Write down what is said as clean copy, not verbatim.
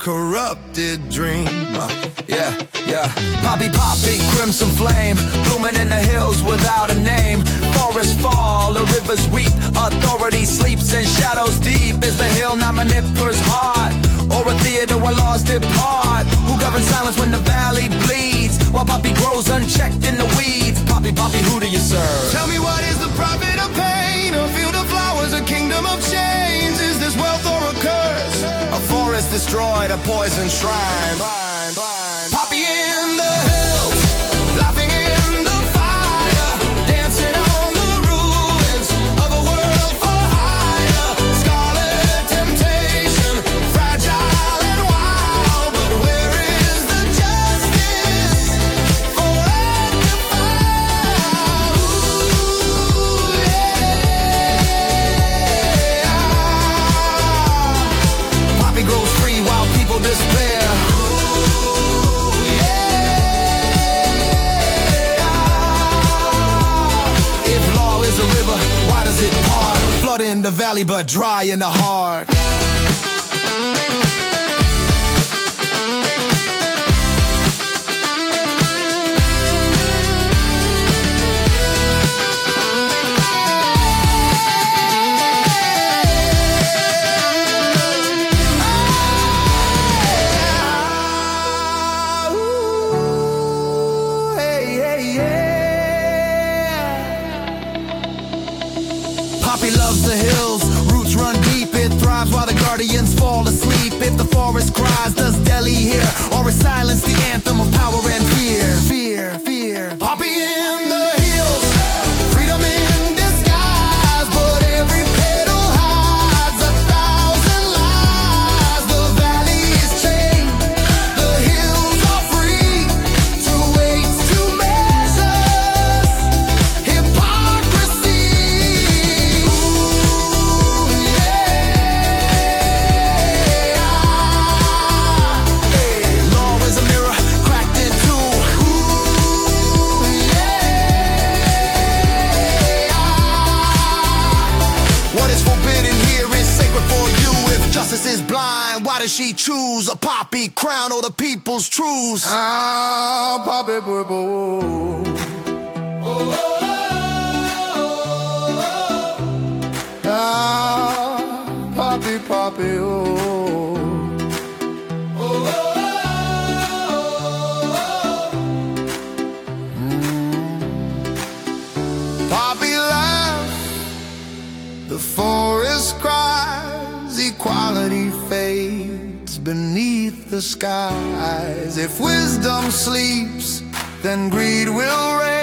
corrupted dream. Yeah. Poppy, poppy, crimson flame, blooming in the hills without a name. Forests fall, the rivers weep, authority sleeps in shadows deep. Is the hill not Manipur's heart, or a theater where laws depart? Who governs silence when the valley bleeds, while poppy grows unchecked in the weeds? Poppy, poppy, who do you serve? Tell me, what is the profit of pain? A field of flowers, a kingdom of chains. Is this wealth or a curse? A forest destroyed, a poison shrine. Poppy in the hills, laughing in the fire, dancing on the ruins of a world for hire. Scarlet temptation, fragile and wild, but where is the justice for undefiled? Ooh, yeah. Poppy grows free while people despair. Flood in the valley but dry in the heart. Poppy loves the hills, roots run deep. It thrives while the guardians fall asleep. If the forest cries, does Delhi hear, or is silence the anthem of power and fear? Fear. Poppy in the hills, freedom in disguise, but every petal hides 1,000 lies. The valley is chained, the hills are free to weights, to measures, hypocrisy. Justice is blind, why does she choose a poppy crown or the people's truths? Ah, poppy purple. Ah, poppy, poppy, oh. Poppy laughs, the forest cries, equality fades beneath the skies. If wisdom sleeps, then greed will reign.